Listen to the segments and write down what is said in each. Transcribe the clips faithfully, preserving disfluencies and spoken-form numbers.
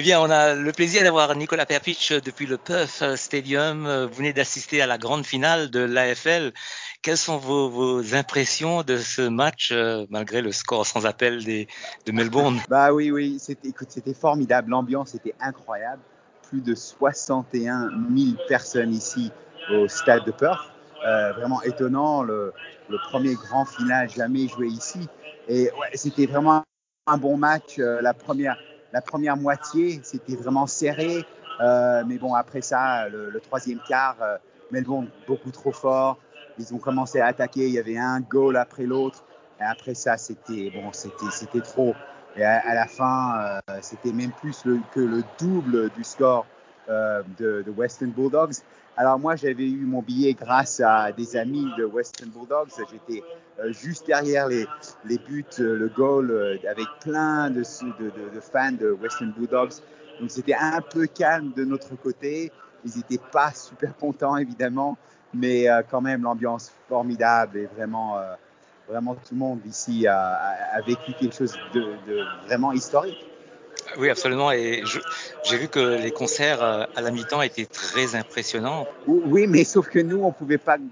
Eh bien, on a le plaisir d'avoir Nicolas Perpich depuis le Perth Stadium. Vous venez d'assister à la grande finale de l'A F L. Quelles sont vos, vos impressions de ce match, euh, malgré le score sans appel des, de Melbourne? Bah oui, oui, c'était, écoute, c'était formidable. L'ambiance était incroyable. Plus de soixante et un mille personnes ici au stade de Perth. Euh, vraiment étonnant, le, le premier grand final jamais joué ici. Et ouais, c'était vraiment un bon match. Euh, la première, la première moitié, c'était vraiment serré. Euh, mais bon, après ça, le, le troisième quart, euh, Melbourne beaucoup trop fort. Ils ont commencé à attaquer. Il y avait un goal après l'autre. Et après ça, c'était bon, c'était, c'était trop. Et à, à la fin, euh, c'était même plus le, que le double du score euh, de, de Western Bulldogs. Alors moi, j'avais eu mon billet grâce à des amis de Western Bulldogs. J'étais euh, juste derrière les, les buts, euh, le goal, euh, avec plein de, de, de, de fans de Western Bulldogs. Donc c'était un peu calme de notre côté. Ils n'étaient pas super contents, évidemment, mais euh, quand même l'ambiance formidable et vraiment... Euh, Vraiment, tout le monde ici a, a, a vécu quelque chose de, de vraiment historique. Oui, absolument. Et je, j'ai vu que les concerts à la mi-temps étaient très impressionnants. Oui, mais sauf que nous, on ne pouvait pas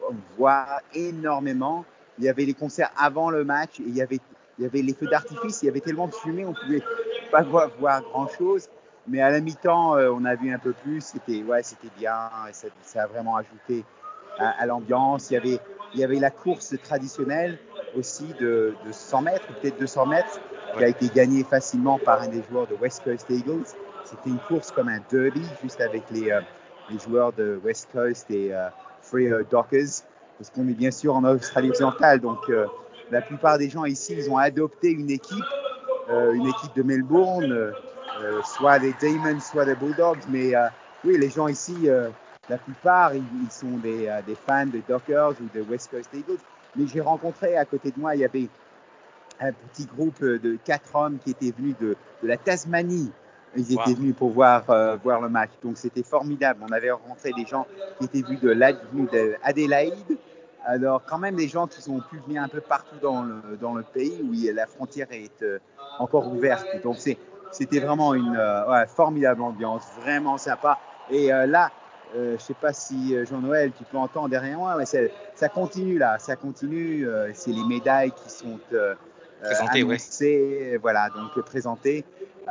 voir énormément. Il y avait les concerts avant le match et il y avait, il y avait les feux d'artifice. Il y avait tellement de fumée, on ne pouvait pas voir, voir grand-chose. Mais à la mi-temps, euh, on a vu un peu plus. C'était, ouais, c'était bien. Et ça, ça a vraiment ajouté à, à l'ambiance. Il y avait, il y avait la course traditionnelle aussi de, de cent mètres, peut-être deux cents mètres, qui a été gagnée facilement par un des joueurs de West Coast Eagles. C'était une course comme un derby, juste avec les, euh, les joueurs de West Coast et euh, Freo Dockers, parce qu'on est bien sûr en Australie occidentale. Donc, euh, la plupart des gens ici, ils ont adopté une équipe, euh, une équipe de Melbourne, euh, soit les Demons, soit les Bulldogs. Mais euh, oui, les gens ici, euh, la plupart, ils, ils sont des, euh, des fans de Dockers ou de West Coast Eagles. Mais j'ai rencontré à côté de moi, il y avait un petit groupe de quatre hommes qui étaient venus de, de la Tasmanie. Ils étaient wow. venus pour voir, euh, voir le match. Donc, c'était formidable. On avait rencontré des gens qui étaient venus de l'Adélaïde. Alors, quand même, des gens qui ont pu venir un peu partout dans le, dans le pays où la frontière est euh, encore ouverte. Donc, c'est, c'était vraiment une euh, ouais, formidable ambiance, vraiment sympa. Et euh, là, euh, je ne sais pas si Jean-Noël, tu peux entendre derrière moi, mais ça continue là, ça continue. Euh, c'est les médailles qui sont euh, Présenté, annoncées, ouais. Voilà, donc présentées.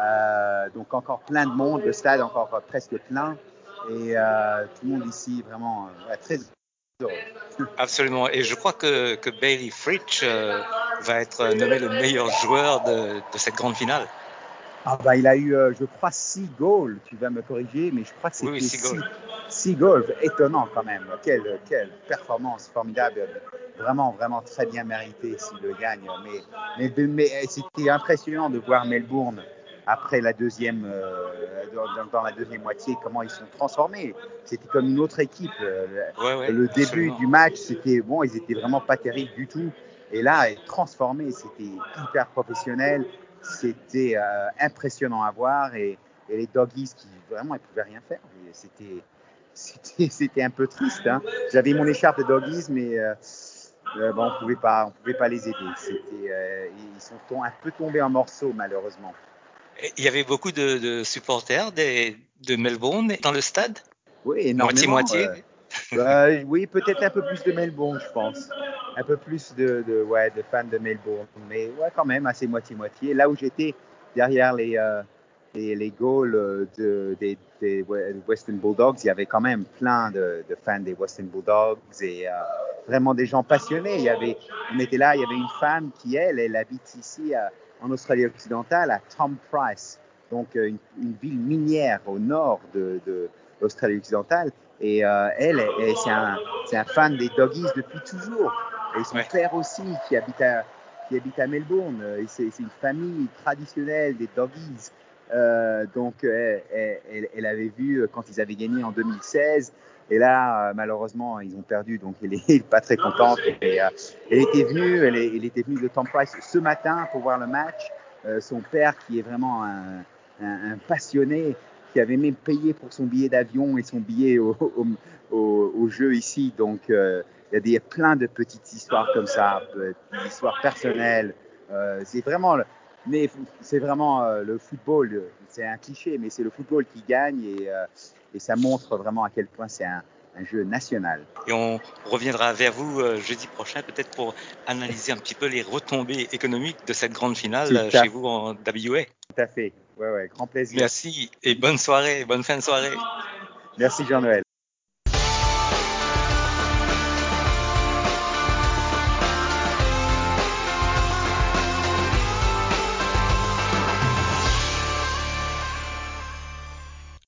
Euh, donc encore plein de monde, le stade encore euh, presque plein. Et euh, tout le monde ici vraiment euh, très heureux. Absolument. Et je crois que, que Bailey Fritsch euh, va être nommé le meilleur joueur de, de cette grande finale. Ah bah, il a eu, euh, je crois, six goals. Tu vas me corriger, mais je crois que c'était oui, oui, six, six, goals. six goals. Étonnant quand même. Quelle, quelle performance formidable. Vraiment, vraiment très bien mérité s'il le gagne. Mais, mais, mais c'était impressionnant de voir Melbourne après la deuxième, euh, dans, dans la deuxième moitié, comment ils sont transformés. C'était comme une autre équipe. Ouais, ouais, le début absolument. du match, c'était bon, ils étaient vraiment pas terribles du tout. Et là, transformés, c'était hyper professionnel. C'était euh, impressionnant à voir et, et les doggies qui vraiment ils pouvaient rien faire. Et c'était, c'était, c'était un peu triste. Hein. J'avais mon écharpe de doggies, mais euh, euh, bon, on pouvait pas, on pouvait pas les aider. C'était, euh, ils sont un peu tombés en morceaux malheureusement. Il y avait beaucoup de, de supporters des, de Melbourne dans le stade. Oui, énormément. Moitié-moitié. Euh, euh, oui, peut-être un peu plus de Melbourne, je pense. Un peu plus de, de, ouais, de fans de Melbourne. Mais ouais, quand même, assez moitié-moitié. Là où j'étais, derrière les, euh, les, les goals de, des, des Western Bulldogs, il y avait quand même plein de, de fans des Western Bulldogs et euh, vraiment des gens passionnés. Il y avait, on était là, il y avait une femme qui, elle, elle habite ici à, en Australie occidentale, à Tom Price, donc une, une ville minière au nord de, de l'Australie occidentale. Et euh, elle, elle c'est, un, c'est un fan des doggies depuis toujours. Et son ouais. père aussi, qui habite à, qui habite à Melbourne. Et c'est, c'est une famille traditionnelle des doggies. Euh, donc, elle, elle, elle avait vu quand ils avaient gagné en deux mille seize. Et là, malheureusement, ils ont perdu. Donc, elle n'est pas très contente. Et, euh, elle était venue, elle, elle était venue de Tom Price ce matin pour voir le match. Euh, son père, qui est vraiment un, un, un passionné, qui avait même payé pour son billet d'avion et son billet au, au, au, au jeu ici. Donc, euh, il y a des, plein de petites histoires comme ça, des histoires personnelles. Euh, c'est vraiment, mais c'est vraiment euh, le football, c'est un cliché, mais c'est le football qui gagne et, euh, et ça montre vraiment à quel point c'est un, un jeu national. Et on reviendra vers vous euh, jeudi prochain peut-être pour analyser un petit peu les retombées économiques de cette grande finale euh, chez vous en W A. Tout à fait, ouais, ouais, grand plaisir. Merci et bonne soirée, bonne fin de soirée. Merci Jean-Noël.